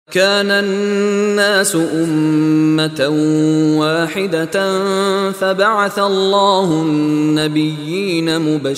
كان الناس أمة واحدة فبعث الله النبيين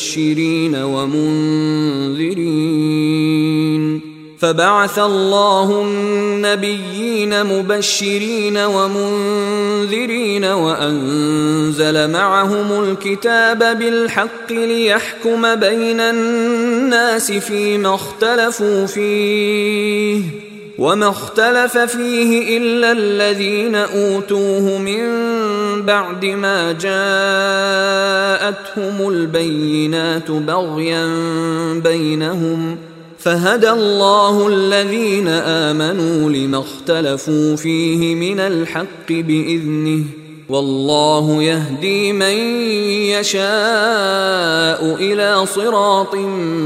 مبشرين ومنذرين وأنزل معهم الكتاب بالحق ليحكم بين الناس فيما اختلفوا فيه وما اختلف فيه إلا الذين أوتوه من بعد ما جاءتهم البينات بغيا بينهم فهدى الله الذين آمنوا لما اختلفوا فيه من الحق بإذنه والله يهدي من يشاء إلى صراط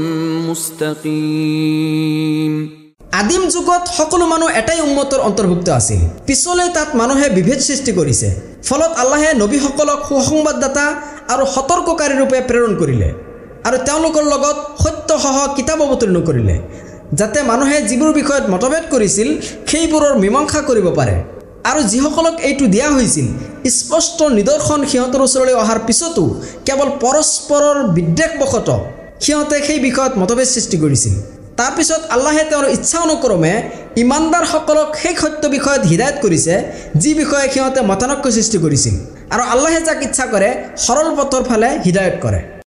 مستقيم আদিম যুগত সকলো মানুহ এটাই উম্মতৰ অন্তৰ্ভুক্ত আছিল। পিছলৈ তাত মানুহে বিভেদ সৃষ্টি কৰিছে। ফলত আল্লাহে নবীসকলক সুসংবাদদাতা আৰু সতৰ্ককাৰী ৰূপে প্ৰেৰণ কৰিলে আৰু তেওঁলোকৰ লগত সত্যসহ কিতাপ অৱতীৰ্ণ কৰিলে যাতে মানুহে যিবোৰ বিষয়ত মতভেদ কৰিছিল সেইবোৰৰ মীমাংসা কৰিব পাৰে। আৰু যিসকলক এইটো দিয়া হৈছিল স্পষ্ট নিদৰ্শন সিহঁতৰ ওচৰলৈ অহাৰ পিছতো কেৱল পৰস্পৰৰ বিদ্বেষবশতঃ সিহঁতে সেই বিষয়ত মতভেদ সৃষ্টি কৰিছিল। তাৰ পিছত আল্লাহে তেওঁৰ ইচ্ছা অনুক্ৰমে ইমানদাৰসকলক সেই সত্য বিষয়ত হিদায়ত কৰিছে যি বিষয়ে সিহঁতে মতানৈক্য সৃষ্টি কৰিছিল আৰু আল্লাহে যাক ইচ্ছা কৰে সৰল পথৰ ফালে হিদায়ত কৰে।